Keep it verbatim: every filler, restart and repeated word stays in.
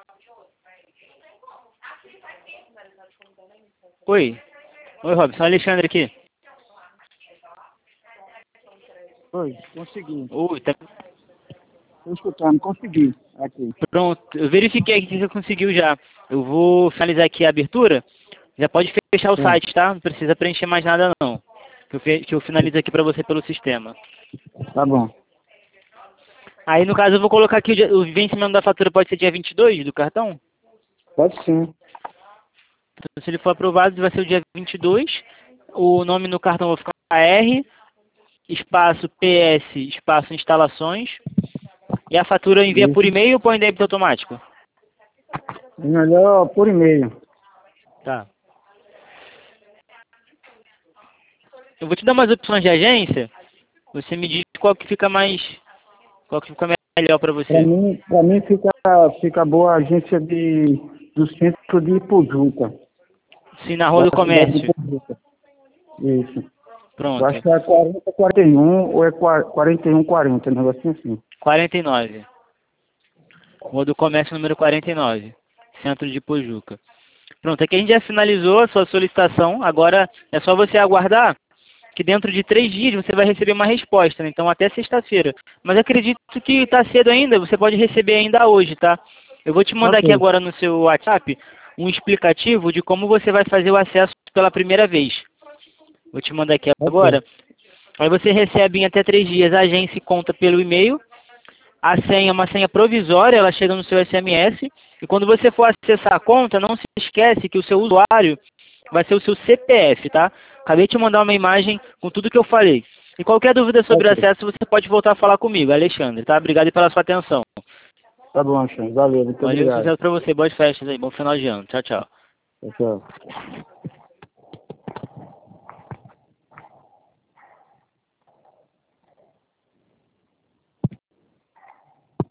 Oi. Oi, Robson. Alexandre aqui. Oi, consegui. Oi, tá... Tô escutando, consegui. Aqui. Pronto. Eu verifiquei aqui que você conseguiu já. Eu vou finalizar aqui a abertura. Já pode fechar o Sim. site, tá? Não precisa preencher mais nada, não. Que eu, fe... que eu finalizo aqui pra você pelo sistema. Tá bom. Aí, no caso, eu vou colocar aqui o, dia... o vencimento da fatura pode ser dia vinte e dois do cartão? Pode sim. Então, se ele for aprovado, vai ser o dia vinte e dois. O nome no cartão vai ficar R, espaço P S, espaço instalações. E a fatura envia por Isso. e-mail ou por débito automático? Melhor por e-mail. Tá. Eu vou te dar umas opções de agência. Você me diz qual que fica mais... Qual que fica melhor para Pra você. mim, pra mim fica, fica boa a agência de, do centro de Ipujuca. Sim, na Rua Da do cidade de Comércio. Ipujuca. Isso. Eu Pronto. acho que é quarenta, quarenta e um ou é quarenta e um, quarenta, um negocinho assim. quarenta e nove. Rua do Comércio número quarenta e nove. Centro de Pojuca. Pronto, aqui a gente já finalizou a sua solicitação. Agora é só você aguardar que dentro de três dias você vai receber uma resposta, né? Então até sexta-feira. Mas acredito que está cedo ainda, você pode receber ainda hoje, tá? Eu vou te mandar aqui Ok. agora no seu WhatsApp um explicativo de como você vai fazer o acesso pela primeira vez. Vou te mandar aqui agora. Ok. Aí você recebe em até três dias a agência e conta pelo e-mail. A senha é uma senha provisória, ela chega no seu S M S. E quando você for acessar a conta, não se esquece que o seu usuário vai ser o seu C P F, tá? Acabei de te mandar uma imagem com tudo que eu falei. E qualquer dúvida sobre o Ok. acesso, você pode voltar a falar comigo, Alexandre, tá? Obrigado pela sua atenção. Tá bom, Alexandre. Valeu, muito Valeu, obrigado. sucesso pra você. Boas festas aí. Bom final de ano. Tchau, tchau. Tchau, tchau.